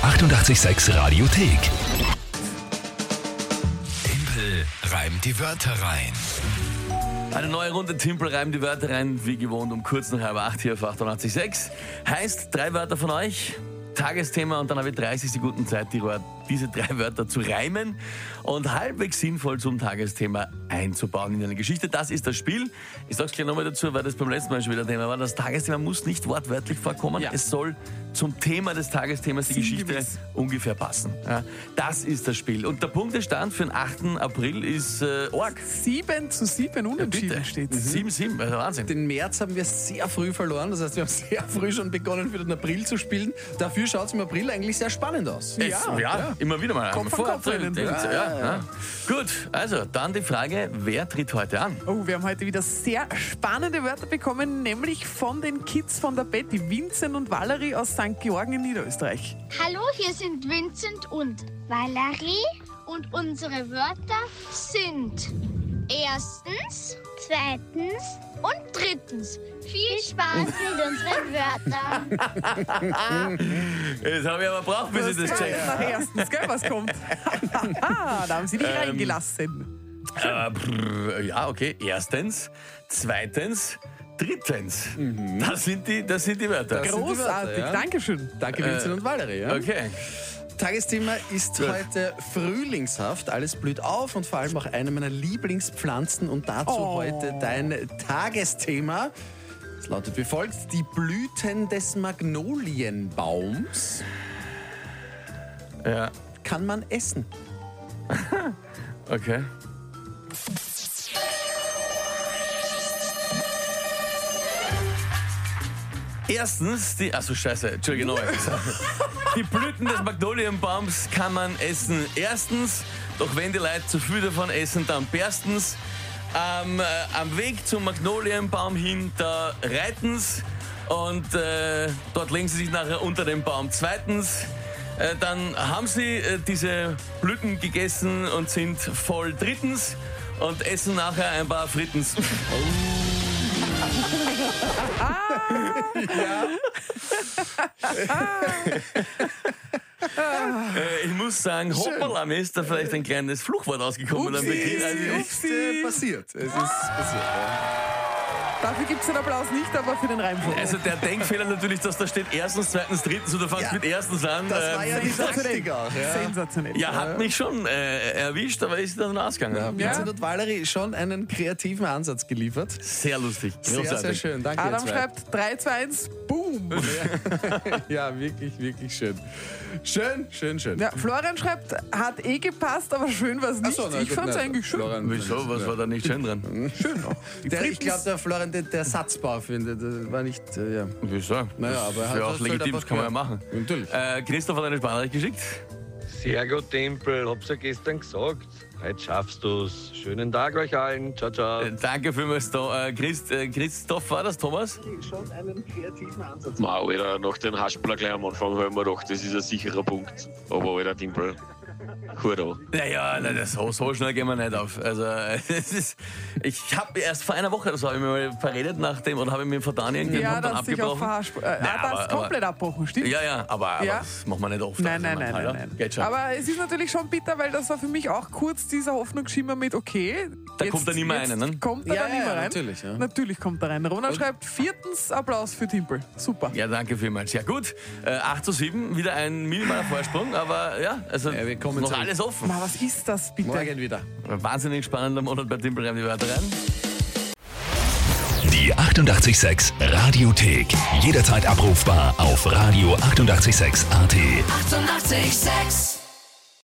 886 Radiothek. Tempel reimt die Wörter rein. Eine neue Runde Timpel reimt die Wörter rein, wie gewohnt um kurz nach 7:30 hier auf 886. Heißt, 3 Wörter von euch, Tagesthema, und dann habe ich 30 Sekunden Zeit, diese 3 Wörter zu reimen und halbwegs sinnvoll zum Tagesthema einzubauen in eine Geschichte. Das ist das Spiel. Ich sage es gleich nochmal dazu, weil das beim letzten Mal schon wieder Thema war. Das Tagesthema muss nicht wortwörtlich vorkommen. Ja. Es soll zum Thema des Tagesthemas die Geschichte ungefähr passen. Ja, das ist das Spiel. Und der Punktestand für den 8. April ist arg. 7:7 unentschieden steht. 7:7, also Wahnsinn. Den März haben wir sehr früh verloren. Das heißt, wir haben sehr früh schon begonnen, für den April zu spielen. Dafür schaut es im April eigentlich sehr spannend aus. Ja, immer wieder mal. Kopf an Kopf rennen. Ja. Gut, also dann die Frage, wer tritt heute an? Oh, wir haben heute wieder sehr spannende Wörter bekommen, nämlich von den Kids von der Betty, Vincent und Valerie aus St. Georgen in Niederösterreich. Hallo, hier sind Vincent und Valerie und unsere Wörter sind erstens, zweitens und drittens. Viel Spaß mit unseren Wörtern. Jetzt habe ich aber braucht, bis ich das checke. Nach erstens, gell, was kommt? Da haben sie dich reingelassen. Ja, okay. Erstens, zweitens, drittens. Das sind die Wörter. Großartig, Dankeschön. Danke, Vincent und Valerie. Ja? Okay. Tagesthema ist heute frühlingshaft. Alles blüht auf und vor allem auch eine meiner Lieblingspflanzen. Und dazu heute dein Tagesthema. Es lautet wie folgt: Die Blüten des Magnolienbaums kann man essen. Okay. Erstens, die Blüten des Magnolienbaums kann man essen. Erstens, doch wenn die Leute zu viel davon essen, dann berstens. Am Weg zum Magnolienbaum hin, da reiten's und dort legen sie sich nachher unter den Baum. Zweitens, dann haben sie diese Blüten gegessen und sind voll. Drittens, und essen nachher ein paar Frittens. Ich muss sagen, hoppala, mir ist da vielleicht ein kleines Fluchwort ausgekommen. Es ist passiert. Dafür gibt es den Applaus nicht, aber für den Reimfluch. Also der Denkfehler natürlich, dass da steht erstens, zweitens, drittens und du fängst mit erstens an. Das war ja die Taktik auch. Sensationell. Ja, hat mich schon erwischt, aber ist dann ausgegangen. Vincent und Valerie schon einen kreativen Ansatz geliefert. Sehr lustig. Sehr schön. Danke. Adam schreibt 3, 2, 1, boom. Ja, wirklich, wirklich schön. Schön. Ja, Florian schreibt, hat gepasst, aber schön war es nicht. Ich fand es eigentlich schön. Florian, Wieso? Was war da nicht schön dran? Schön auch. Ich glaube, der Florian, der Satzbau findet, das war nicht, Wieso? Naja, aber das ist ja auch legitim, das kann man ja machen. Natürlich. Christoph hat eine Sprachnachricht geschickt. Sehr gut, Tempel. Hab's ja gestern gesagt. Heute schaffst du's. Schönen Tag euch allen. Ciao, ciao. Danke vielmals, Christoph, war das, Thomas? Schon einen kreativen Ansatz. Alter, nach den Haschbler gleich am Anfang habe ich mir gedacht, das ist ein sicherer Punkt. Aber Alter, Tempel, Hurra. Naja, so schnell gehen wir nicht auf. Also, ich habe erst vor einer Woche, das habe ich mir mal verredet nach dem, oder habe ich mir von Daniel Ja, und dann das sich auch abgebrochen. das ist komplett abbrochen, stimmt? Ja, aber das machen wir nicht oft. Nein. Geht schon. Aber es ist natürlich schon bitter, weil das war für mich auch kurz dieser Hoffnungsschimmer mit, okay. Da kommt er nicht mehr rein, ne? Kommt er da nicht mehr rein? Natürlich. Ja. Natürlich kommt er rein. Ronald schreibt, 4. Applaus für Timpel. Super. Ja, danke vielmals. Ja gut, 8:7, wieder ein minimaler Vorsprung, aber ja, also wir kommen noch zurück. alles offen. Was ist das bitte? Morgen wieder. Ein wahnsinnig spannender Monat bei Timpel reimt die Wörter rein. Die 886 Radiothek. Jederzeit abrufbar auf radio886.at. 886